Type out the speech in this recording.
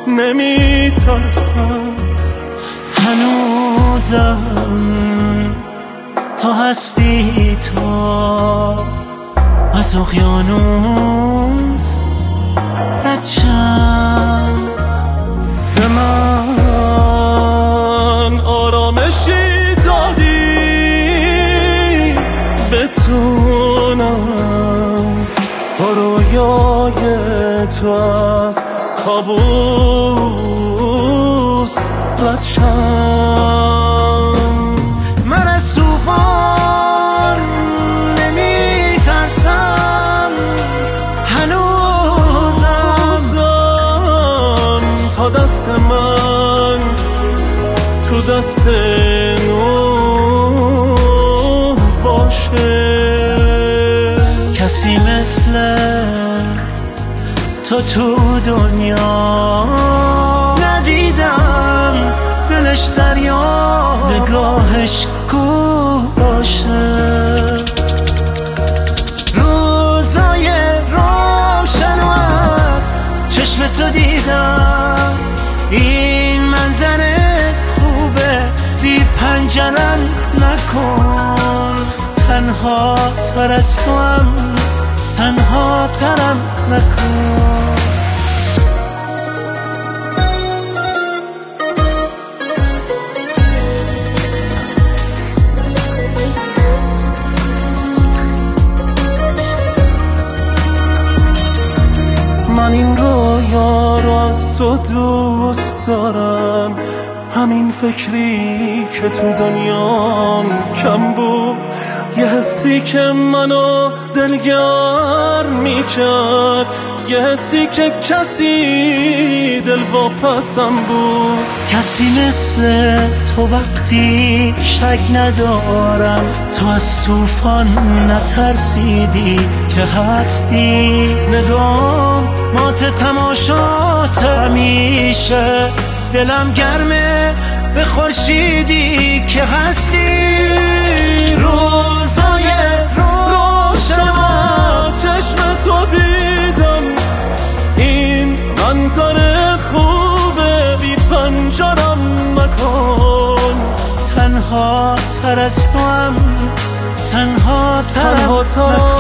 نمیترسم. هنوزم تا هستی تو از اقیانوس بچم. به من آرامشی دادی بتونم با رویای تو از کابوس رد شم. من از طوفان نمیترسم، هنوزم تا دست من تو دست نوح باشه. کسی مثل تو تو دنیا ندیدم، دلش دریا نگاهش کوه باشه. روزای روشن و از چشم تو دیدم، این منظر خوبه بی پنجرم نکن. تنها تر از تو هم تنها ترم نکن. من این رویا رو از تو دوست دارم، همین فکری که تو دنیام کم بود، یه حسی که منو دلگرم میکرد، یه حسی که کسی دل واپسم بود. کسی مثل تو وقتی شک ندارم، تو از طوفان نترسیدی که هستی. نگام مات تماشات همیشه، دلم گرمه به خورشیدی که هستی. روزای روشن از چشم تو دیدم، این منظر خوبه بی پنجرم مکن. تنها تر از تو هم تنها ترم نکن.